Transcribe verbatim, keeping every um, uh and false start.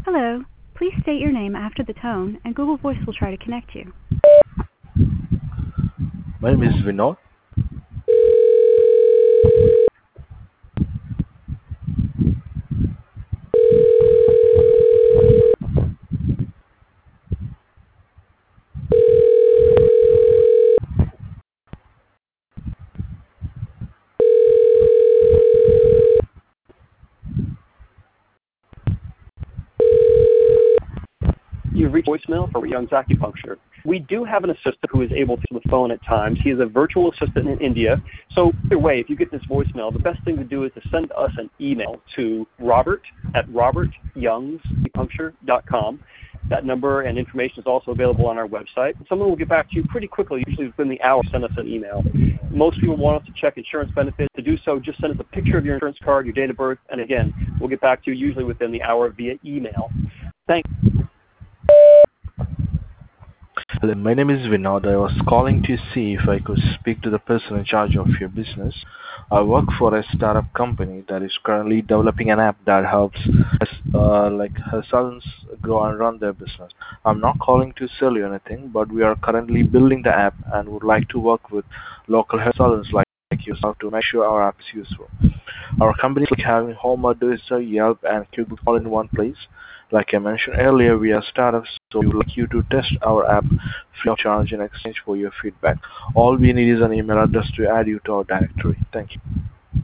Hello. Please state your name after the tone, and Google Voice will try to connect you. My name is Vinod. You've reached voicemail for Young's Acupuncture. We do have an assistant who is able to answer the phone at times. He is a virtual assistant in India. So either way, if you get this voicemail, the best thing to do is to send us an email to robert at robert youngs acupuncture dot com. That number and information is also available on our website. Someone will get back to you pretty quickly, usually within the hour. Send us an email. Most people want us to check insurance benefits. To do so, just send us a picture of your insurance card, your date of birth, and again, we'll get back to you usually within the hour via email. Thanks. Hello, my name is Vinod. I was calling to see if I could speak to the person in charge of your business. I work for a startup company that is currently developing an app that helps uh, like consultants grow and run their business. I'm not calling to sell you anything, but we are currently building the app and would like to work with local consultants like like yourself to make sure our app is useful. Our company is like having Home Advisor, Yelp, and Google all in one place. Like I mentioned earlier, we are startups, so we would like you to test our app free of charge in exchange for your feedback. All we need is an email address to add you to our directory. Thank you.